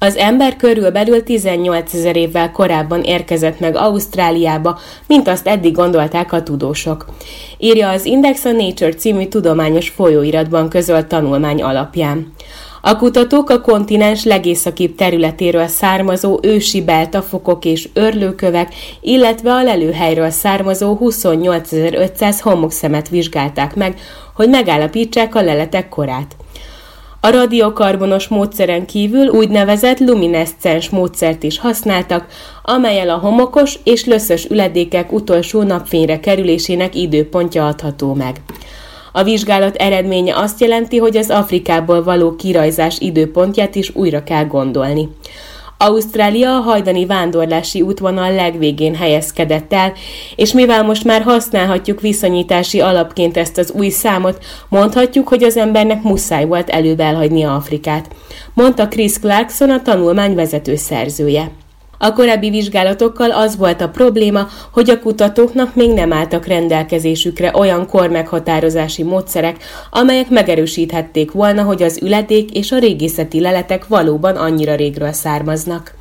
Az ember körülbelül 18 000 évvel korábban érkezett meg Ausztráliába, mint azt eddig gondolták a tudósok. Írja az Index a Nature című tudományos folyóiratban közölt tanulmány alapján. A kutatók a kontinens legészakibb területéről származó ősi beltafokok és örlőkövek, illetve a lelőhelyről származó 28.500 homokszemet vizsgálták meg, hogy megállapítsák a leletek korát. A radiokarbonos módszeren kívül úgynevezett lumineszcens módszert is használtak, amellyel a homokos és löszös üledékek utolsó napfényre kerülésének időpontja adható meg. A vizsgálat eredménye azt jelenti, hogy az Afrikából való kirajzás időpontját is újra kell gondolni. Ausztrália a hajdani vándorlási útvonal legvégén helyezkedett el, és mivel most már használhatjuk viszonyítási alapként ezt az új számot, mondhatjuk, hogy az embernek muszáj volt előbb elhagynia Afrikát, mondta Chris Clarkson, a tanulmány vezető szerzője. A korábbi vizsgálatokkal az volt a probléma, hogy a kutatóknak még nem álltak rendelkezésükre olyan kormeghatározási módszerek, amelyek megerősíthették volna, hogy az üledék és a régészeti leletek valóban annyira régről származnak.